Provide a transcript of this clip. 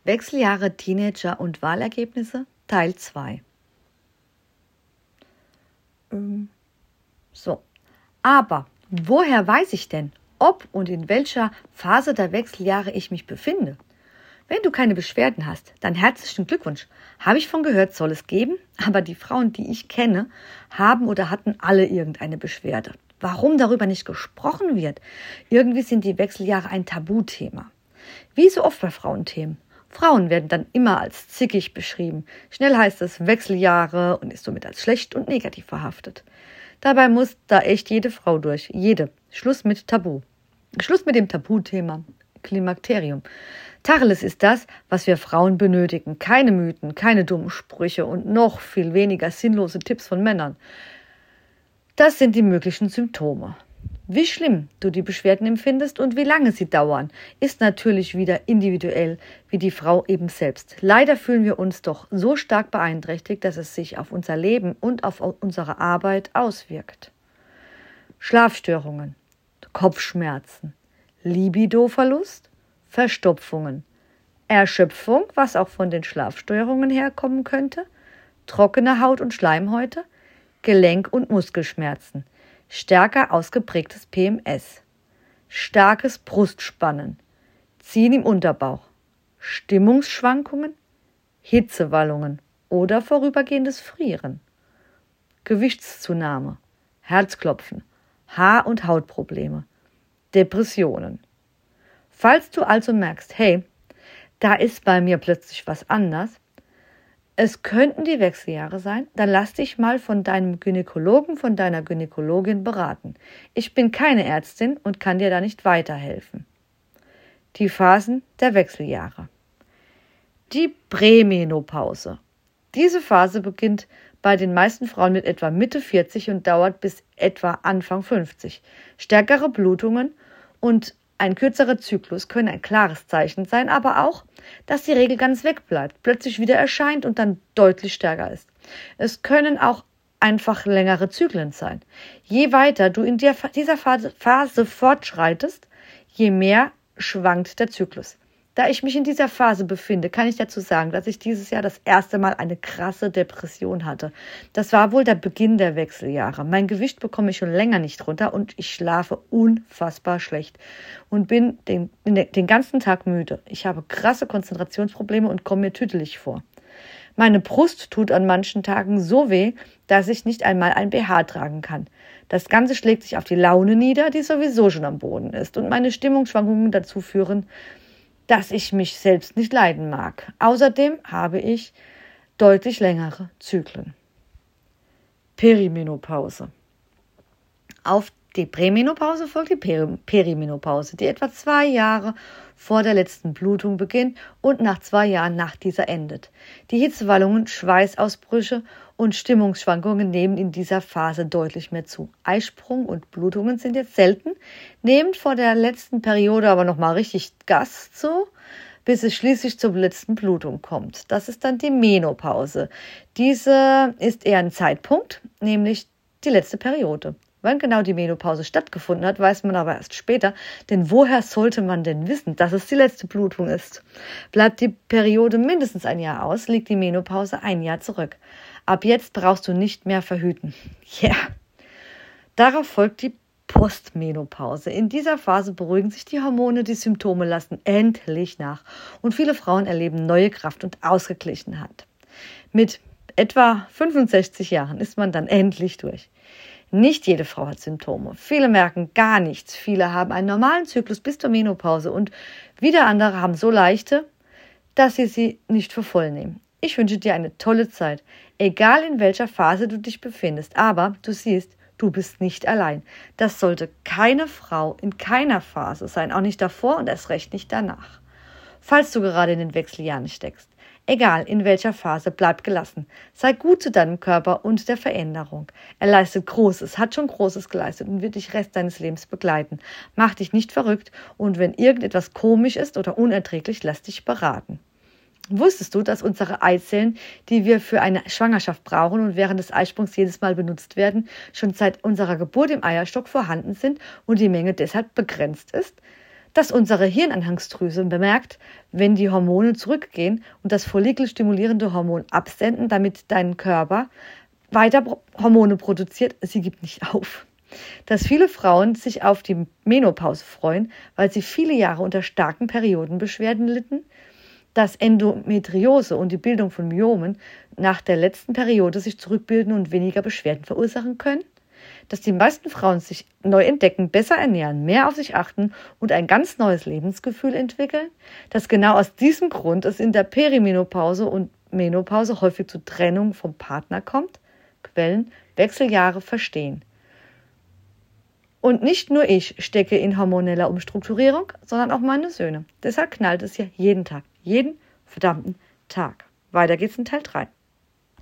Wechseljahre, Teenager und Wahlergebnisse Teil 2. Aber woher weiß ich denn, ob und in welcher Phase der Wechseljahre ich mich befinde? Wenn du keine Beschwerden hast, dann herzlichen Glückwunsch. Habe ich von gehört, soll es geben, aber die Frauen, die ich kenne, haben oder hatten alle irgendeine Beschwerde. Warum darüber nicht gesprochen wird? Irgendwie sind die Wechseljahre ein Tabuthema. Wie so oft bei Frauenthemen. Frauen werden dann immer als zickig beschrieben. Schnell heißt es Wechseljahre und ist somit als schlecht und negativ verhaftet. Dabei muss da echt jede Frau durch. Jede. Schluss mit Tabu. Schluss mit dem Tabuthema Klimakterium. Tacheles ist das, was wir Frauen benötigen. Keine Mythen, keine dummen Sprüche und noch viel weniger sinnlose Tipps von Männern. Das sind die möglichen Symptome. Wie schlimm du die Beschwerden empfindest und wie lange sie dauern, ist natürlich wieder individuell, wie die Frau eben selbst. Leider fühlen wir uns doch so stark beeinträchtigt, dass es sich auf unser Leben und auf unsere Arbeit auswirkt. Schlafstörungen, Kopfschmerzen, Libidoverlust, Verstopfungen, Erschöpfung, was auch von den Schlafstörungen herkommen könnte, trockene Haut und Schleimhäute, Gelenk- und Muskelschmerzen, stärker ausgeprägtes PMS, starkes Brustspannen, Ziehen im Unterbauch, Stimmungsschwankungen, Hitzewallungen oder vorübergehendes Frieren, Gewichtszunahme, Herzklopfen, Haar- und Hautprobleme, Depressionen. Falls du also merkst, hey, da ist bei mir plötzlich was anders, es könnten die Wechseljahre sein, dann lass dich mal von deinem Gynäkologen, von deiner Gynäkologin beraten. Ich bin keine Ärztin und kann dir da nicht weiterhelfen. Die Phasen der Wechseljahre. Die Prämenopause. Diese Phase beginnt bei den meisten Frauen mit etwa Mitte 40 und dauert bis etwa Anfang 50. Stärkere Blutungen und ein kürzerer Zyklus können ein klares Zeichen sein, aber auch, dass die Regel ganz wegbleibt, plötzlich wieder erscheint und dann deutlich stärker ist. Es können auch einfach längere Zyklen sein. Je weiter du in dieser Phase fortschreitest, je mehr schwankt der Zyklus. Da ich mich in dieser Phase befinde, kann ich dazu sagen, dass ich dieses Jahr das erste Mal eine krasse Depression hatte. Das war wohl der Beginn der Wechseljahre. Mein Gewicht bekomme ich schon länger nicht runter und ich schlafe unfassbar schlecht und bin den ganzen Tag müde. Ich habe krasse Konzentrationsprobleme und komme mir tüdelig vor. Meine Brust tut an manchen Tagen so weh, dass ich nicht einmal ein BH tragen kann. Das Ganze schlägt sich auf die Laune nieder, die sowieso schon am Boden ist, und meine Stimmungsschwankungen dazu führen, dass ich mich selbst nicht leiden mag. Außerdem habe ich deutlich längere Zyklen. Perimenopause. Auf die Prämenopause folgt die Perimenopause, die etwa 2 Jahre vor der letzten Blutung beginnt und nach 2 Jahren nach dieser endet. Die Hitzewallungen, Schweißausbrüche und Stimmungsschwankungen nehmen in dieser Phase deutlich mehr zu. Eisprung und Blutungen sind jetzt selten, nehmen vor der letzten Periode aber nochmal richtig Gas zu, bis es schließlich zur letzten Blutung kommt. Das ist dann die Menopause. Diese ist eher ein Zeitpunkt, nämlich die letzte Periode. Wann genau die Menopause stattgefunden hat, weiß man aber erst später, denn woher sollte man denn wissen, dass es die letzte Blutung ist? Bleibt die Periode mindestens 1 Jahr aus, liegt die Menopause 1 Jahr zurück. Ab jetzt brauchst du nicht mehr verhüten. Yeah. Darauf folgt die Postmenopause. In dieser Phase beruhigen sich die Hormone, die Symptome lassen endlich nach und viele Frauen erleben neue Kraft und Ausgeglichenheit. Mit etwa 65 Jahren ist man dann endlich durch. Nicht jede Frau hat Symptome. Viele merken gar nichts. Viele haben einen normalen Zyklus bis zur Menopause und wieder andere haben so leichte, dass sie nicht für voll nehmen. Ich wünsche dir eine tolle Zeit, egal in welcher Phase du dich befindest. Aber du siehst, du bist nicht allein. Das sollte keine Frau in keiner Phase sein, auch nicht davor und erst recht nicht danach. Falls du gerade in den Wechseljahren steckst, egal in welcher Phase, bleib gelassen. Sei gut zu deinem Körper und der Veränderung. Er leistet Großes, hat schon Großes geleistet und wird dich Rest deines Lebens begleiten. Mach dich nicht verrückt und wenn irgendetwas komisch ist oder unerträglich, lass dich beraten. Wusstest du, dass unsere Eizellen, die wir für eine Schwangerschaft brauchen und während des Eisprungs jedes Mal benutzt werden, schon seit unserer Geburt im Eierstock vorhanden sind und die Menge deshalb begrenzt ist? dass unsere Hirnanhangsdrüse bemerkt, wenn die Hormone zurückgehen und das follikelstimulierende Hormon absenden, damit dein Körper weiter Hormone produziert, sie gibt nicht auf. Dass viele Frauen sich auf die Menopause freuen, weil sie viele Jahre unter starken Periodenbeschwerden litten, dass Endometriose und die Bildung von Myomen nach der letzten Periode sich zurückbilden und weniger Beschwerden verursachen können, dass die meisten Frauen sich neu entdecken, besser ernähren, mehr auf sich achten und ein ganz neues Lebensgefühl entwickeln, dass genau aus diesem Grund es in der Perimenopause und Menopause häufig zu Trennung vom Partner kommt, Quellen, Wechseljahre verstehen. Und nicht nur ich stecke in hormoneller Umstrukturierung, sondern auch meine Söhne. Deshalb knallt es hier jeden Tag, jeden verdammten Tag. Weiter geht's in Teil 3.